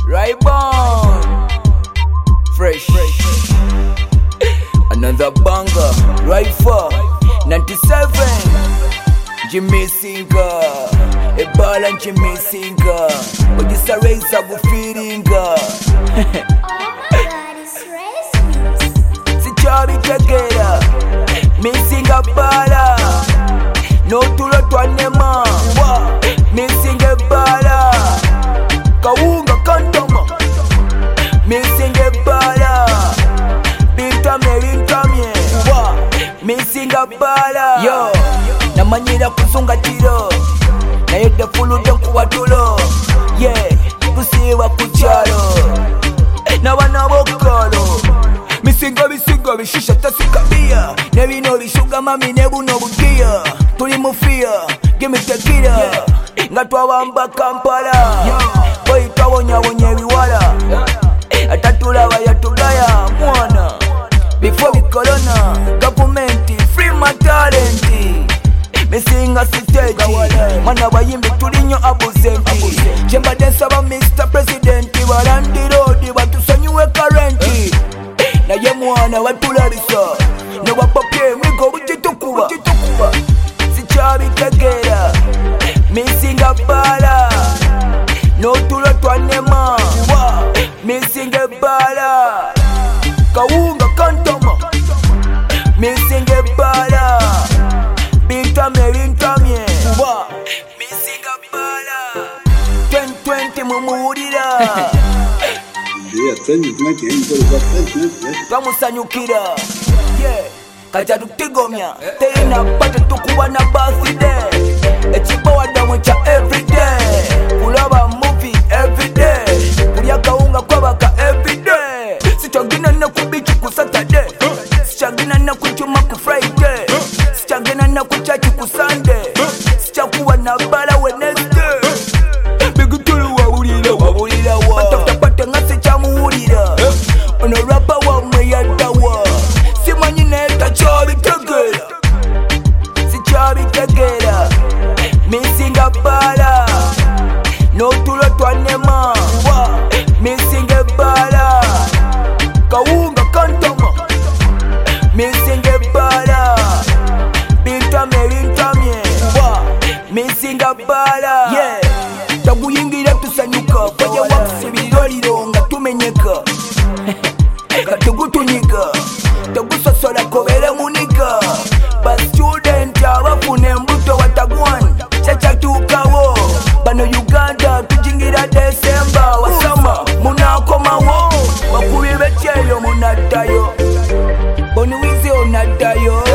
Raybon Fresh Another banger Rifle 97 Jimmy Singer Ebala Jimmy Singer Odisa Raisa Bufiringa Sichabi Kagera Missing a bala No tulo twanema Missing a bala Kawunga kantama Missing a bala Binta merintamye Missing a bala Yo Namanyira kusunga tiro Na yedda fulu denkuwa tulo Yeah Kusiwa kuchalo Na wana bokolo Misinga bishisha tasikabia Nebino bishuga mami nebuno bugia Tuli mufia Gimme tequila Nga twawamba Kampala Boy twawonya biwala Atatula bayatugaya mwana Before the corona Government free my talent Misinga stage Mana bayimbi tulinyo abusenti Chemba densa ba Mr. President Barandi road batusanyuwe currenti Na ye mwana watulabisa Ne wapapye mwigo bujitukuba Sichabi Kagera Missing a bala No tulo twanema Missing a bala Kawunga kantama Missing a bala Binta merintamye Missing a bala 2020 mumuhurira Twamusanyukira Kaja tutigomya Teina pate tukuwa na birthday Echibawa damu cha everyday Kulaba movie everyday Kulia kaunga kwa baka everyday Sichagina na kubichi ku Saturday Sichagina na kuchuma ku Friday Sichagina na kuchachi ku Sunday Sichakuwa na bala Wednesday Bigutulu wabulira Matafta pate ngase chamuhurira Ono rapa wa mweyadawa Simanyi neta Chabi Kagera Sichabi Kagera Missing a bala No tulo twanema Missing a bala Kawunga kantama Missing a bala Binta merintamye Missing a bala Yeah Taguyingira tusanyuka Kwaje wakusibiroliro nga tumenyeka Katugutunyiga Tagusosola kobere muniga Ba student abafune embuto watagwan Chachatukawo Bano Uganda tujingira December Wasama munakomawo Wakubi becheyo munadayo Boni wizi onadayo